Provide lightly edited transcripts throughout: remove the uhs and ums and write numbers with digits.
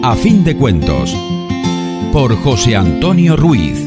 A fin de cuentos, por José Antonio Ruiz.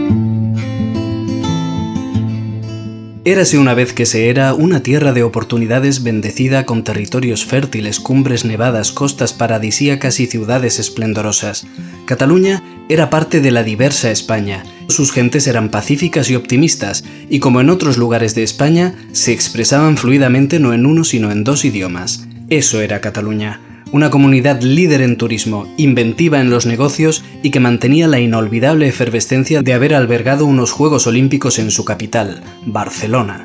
Érase una vez que se era una tierra de oportunidades bendecida con territorios fértiles, cumbres nevadas, costas paradisíacas y ciudades esplendorosas. Cataluña era parte de la diversa España. Sus gentes eran pacíficas y optimistas, y como en otros lugares de España, se expresaban fluidamente no en uno sino en dos idiomas. Eso era Cataluña. Una comunidad líder en turismo, inventiva en los negocios y que mantenía la inolvidable efervescencia de haber albergado unos Juegos Olímpicos en su capital, Barcelona.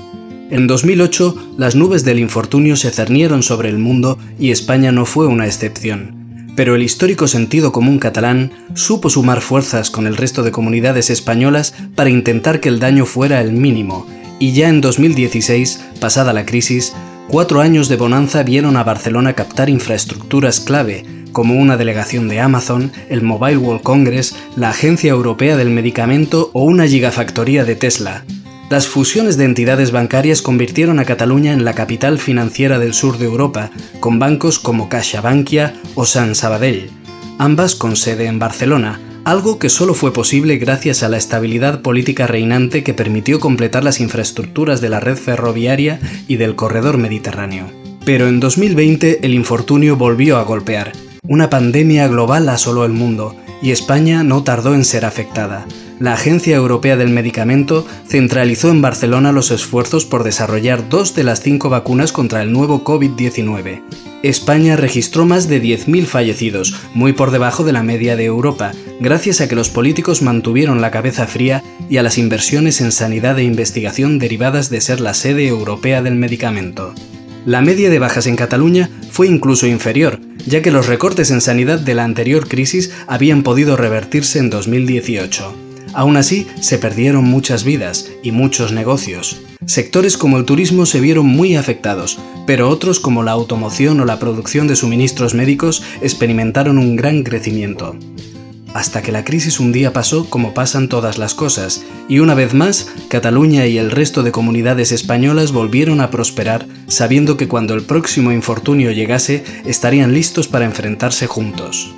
En 2008, las nubes del infortunio se cernieron sobre el mundo y España no fue una excepción. Pero el histórico sentido común catalán supo sumar fuerzas con el resto de comunidades españolas para intentar que el daño fuera el mínimo, y ya en 2016, pasada la crisis, 4 años de bonanza vieron a Barcelona captar infraestructuras clave, como una delegación de Amazon, el Mobile World Congress, la Agencia Europea del Medicamento o una gigafactoría de Tesla. Las fusiones de entidades bancarias convirtieron a Cataluña en la capital financiera del sur de Europa, con bancos como CaixaBankia o Sant Sabadell, ambas con sede en Barcelona, algo que solo fue posible gracias a la estabilidad política reinante que permitió completar las infraestructuras de la red ferroviaria y del corredor mediterráneo. Pero en 2020 el infortunio volvió a golpear. Una pandemia global asoló el mundo, y España no tardó en ser afectada. La Agencia Europea del Medicamento centralizó en Barcelona los esfuerzos por desarrollar 2 de las 5 vacunas contra el nuevo COVID-19. España registró más de 10.000 fallecidos, muy por debajo de la media de Europa, gracias a que los políticos mantuvieron la cabeza fría y a las inversiones en sanidad e investigación derivadas de ser la sede europea del medicamento. La media de bajas en Cataluña fue incluso inferior, ya que los recortes en sanidad de la anterior crisis habían podido revertirse en 2018. Aún así, se perdieron muchas vidas y muchos negocios. Sectores como el turismo se vieron muy afectados, pero otros como la automoción o la producción de suministros médicos experimentaron un gran crecimiento. Hasta que la crisis un día pasó como pasan todas las cosas, y una vez más, Cataluña y el resto de comunidades españolas volvieron a prosperar, sabiendo que cuando el próximo infortunio llegase, estarían listos para enfrentarse juntos.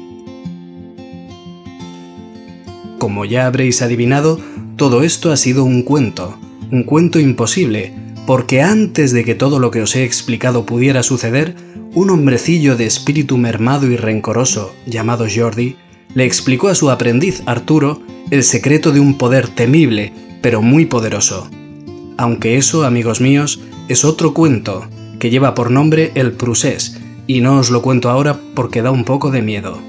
Como ya habréis adivinado, todo esto ha sido un cuento imposible, porque antes de que todo lo que os he explicado pudiera suceder, un hombrecillo de espíritu mermado y rencoroso, llamado Jordi, le explicó a su aprendiz Arturo el secreto de un poder temible, pero muy poderoso. Aunque eso, amigos míos, es otro cuento, que lleva por nombre El Prusés, y no os lo cuento ahora porque da un poco de miedo.